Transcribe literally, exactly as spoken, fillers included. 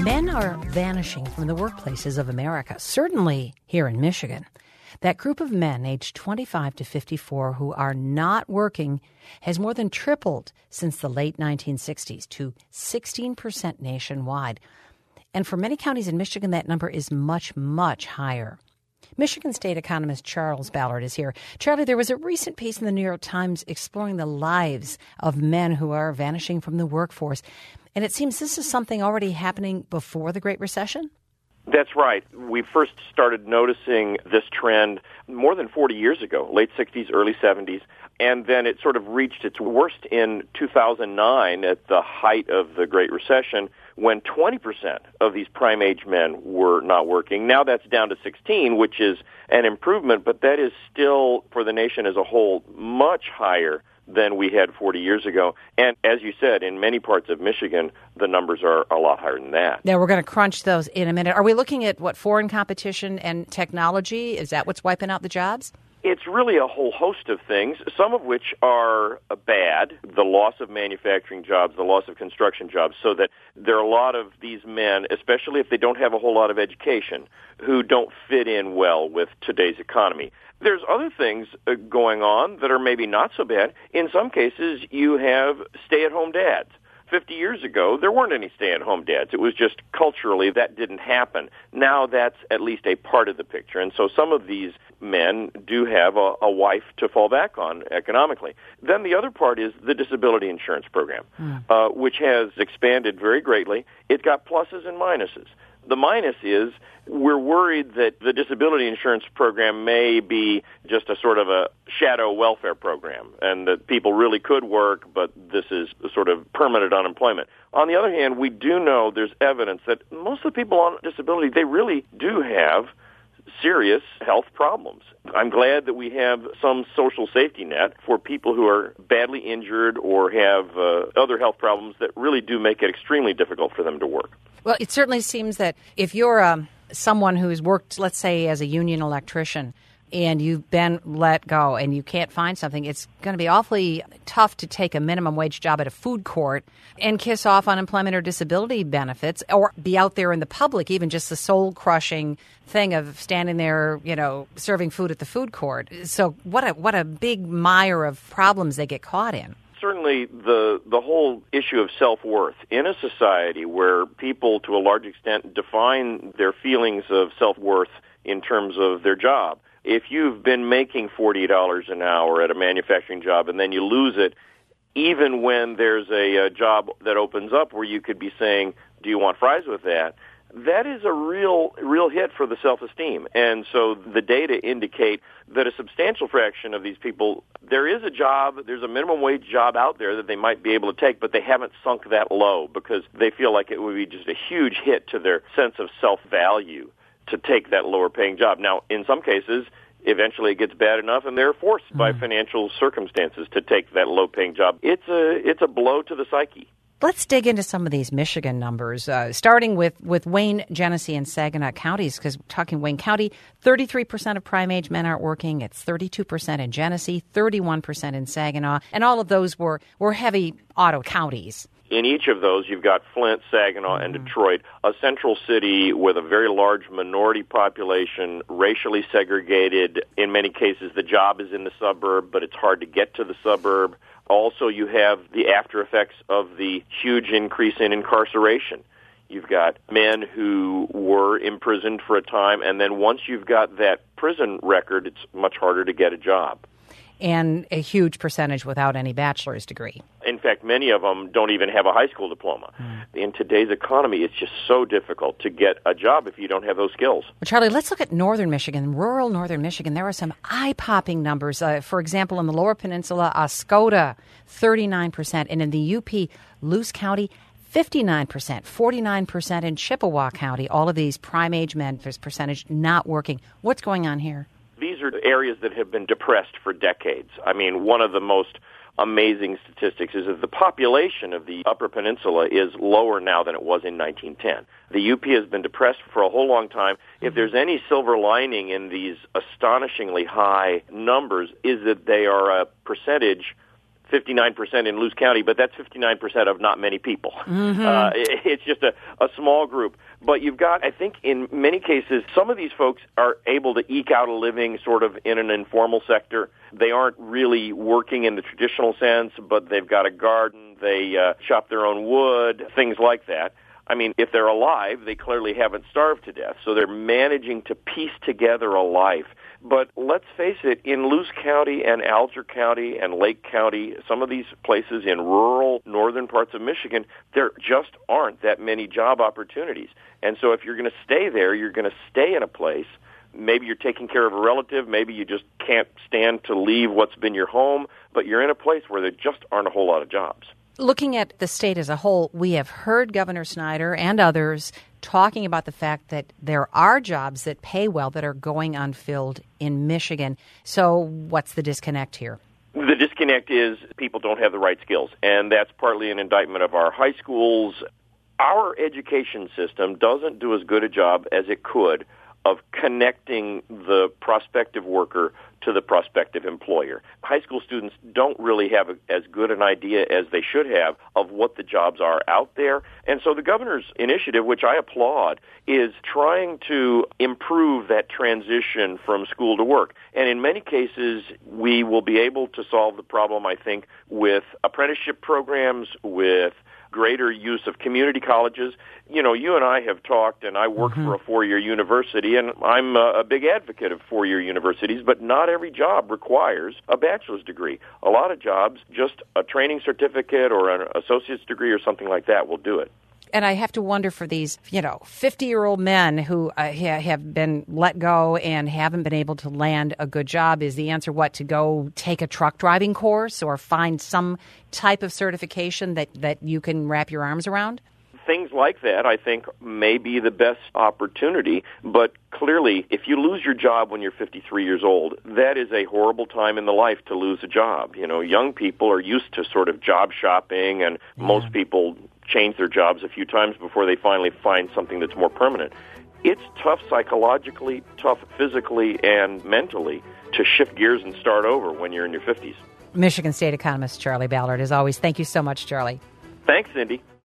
Men are vanishing from the workplaces of America, certainly here in Michigan. That group of men aged twenty-five to fifty-four who are not working has more than tripled since the late nineteen sixties to sixteen percent nationwide. And for many counties in Michigan, that number is much, much higher. Michigan State economist Charles Ballard is here. Charlie, there was a recent piece in the New York Times exploring the lives of men who are vanishing from the workforce. And it seems this is something already happening before the Great Recession? That's right. We first started noticing this trend more than forty years ago, late sixties, early seventies, and then it sort of reached its worst in two thousand nine at the height of the Great Recession, when twenty percent of these prime-age men were not working. Now that's down to sixteen, which is an improvement, but that is still, for the nation as a whole, much higher than we had forty years ago. And as you said, in many parts of Michigan, the numbers are a lot higher than that. Now, we're going to crunch those in a minute. Are we looking at, what, foreign competition and technology? Is that what's wiping out the jobs? It's really a whole host of things, some of which are bad, the loss of manufacturing jobs, the loss of construction jobs, so that there are a lot of these men, especially if they don't have a whole lot of education, who don't fit in well with today's economy. There's other things uh, going on that are maybe not so bad. In some cases, you have stay-at-home dads. Fifty years ago, there weren't any stay-at-home dads. It was just culturally that didn't happen. Now that's at least a part of the picture. And so some of these men do have a, a wife to fall back on economically. Then the other part is the disability insurance program, mm. uh, which has expanded very greatly. It's got pluses and minuses. The minus is we're worried that the disability insurance program may be just a sort of a shadow welfare program and that people really could work, but this is sort of permanent unemployment. On the other hand, we do know there's evidence that most of the people on disability, they really do have serious health problems. I'm glad that we have some social safety net for people who are badly injured or have uh, other health problems that really do make it extremely difficult for them to work. Well, it certainly seems that if you're um, someone who's worked, let's say, as a union electrician, and you've been let go and you can't find something, it's going to be awfully tough to take a minimum wage job at a food court and kiss off unemployment or disability benefits or be out there in the public, even just the soul-crushing thing of standing there, you know, serving food at the food court. So what a what a big mire of problems they get caught in. Certainly the the whole issue of self-worth in a society where people to a large extent define their feelings of self-worth in terms of their job. If you've been making forty dollars an hour at a manufacturing job and then you lose it, even when there's a, a job that opens up where you could be saying, do you want fries with that? That is a real, real hit for the self-esteem. And so the data indicate that a substantial fraction of these people, there is a job, there's a minimum wage job out there that they might be able to take, but they haven't sunk that low because they feel like it would be just a huge hit to their sense of self-value to take that lower paying job. Now, in some cases, eventually it gets bad enough and they're forced mm. by financial circumstances to take that low paying job. It's a, it's a blow to the psyche. Let's dig into some of these Michigan numbers, uh, starting with, with Wayne, Genesee, and Saginaw counties, because we're talking Wayne County, thirty-three percent of prime-age men aren't working. It's thirty-two percent in Genesee, thirty-one percent in Saginaw, and all of those were, were heavy auto counties. In each of those, you've got Flint, Saginaw, and Detroit, a central city with a very large minority population, racially segregated. In many cases, the job is in the suburb, but it's hard to get to the suburb. Also, you have the after effects of the huge increase in incarceration. You've got men who were imprisoned for a time, and then once you've got that prison record, it's much harder to get a job. And a huge percentage without any bachelor's degree. In fact, many of them don't even have a high school diploma. Mm. In today's economy, it's just so difficult to get a job if you don't have those skills. Well, Charlie, let's look at northern Michigan, rural northern Michigan. There are some eye-popping numbers. Uh, for example, in the Lower Peninsula, Oscoda, thirty-nine percent. And in the U P, Luce County, fifty-nine percent, forty-nine percent in Chippewa County. All of these prime-age men, there's percentage not working. What's going on here? These are areas that have been depressed for decades. I mean, one of the most amazing statistics is that the population of the Upper Peninsula is lower now than it was in nineteen ten. The U P has been depressed for a whole long time. If there's any silver lining in these astonishingly high numbers, is that they are a percentage fifty-nine percent in Lewis County, but that's fifty-nine percent of not many people. Mm-hmm. Uh, it, it's just a, a small group. But you've got, I think in many cases, some of these folks are able to eke out a living sort of in an informal sector. They aren't really working in the traditional sense, but they've got a garden, they uh, chop their own wood, things like that. I mean, if they're alive, they clearly haven't starved to death, so they're managing to piece together a life. But let's face it, in Lewis County and Alger County and Lake County, some of these places in rural northern parts of Michigan, there just aren't that many job opportunities. And so if you're going to stay there, you're going to stay in a place. Maybe you're taking care of a relative, maybe you just can't stand to leave what's been your home, but you're in a place where there just aren't a whole lot of jobs. Looking at the state as a whole, we have heard Governor Snyder and others talking about the fact that there are jobs that pay well that are going unfilled in Michigan. So what's the disconnect here? The disconnect is people don't have the right skills, and that's partly an indictment of our high schools. Our education system doesn't do as good a job as it could of connecting the prospective worker to the prospective employer. High school students don't really have a, as good an idea as they should have of what the jobs are out there. And so the governor's initiative, which I applaud, is trying to improve that transition from school to work. And in many cases, we will be able to solve the problem, I think, with apprenticeship programs, with greater use of community colleges. You know, you and I have talked, and I work mm-hmm. for a four-year university, and I'm a, a big advocate of four-year universities, but not every job requires a bachelor's degree. A lot of jobs, just a training certificate or an associate's degree or something like that will do it. And I have to wonder for these, you know, fifty-year-old men who uh, ha- have been let go and haven't been able to land a good job, is the answer what, to go take a truck driving course or find some type of certification that, that you can wrap your arms around? Things like that, I think, may be the best opportunity. But clearly, if you lose your job when you're fifty-three years old, that is a horrible time in the life to lose a job. You know, young people are used to sort of job shopping, and yeah. most people change their jobs a few times before they finally find something that's more permanent. It's tough psychologically, tough physically, and mentally to shift gears and start over when you're in your fifties. Michigan State economist Charlie Ballard, as always. Thank you so much, Charlie. Thanks, Cindy.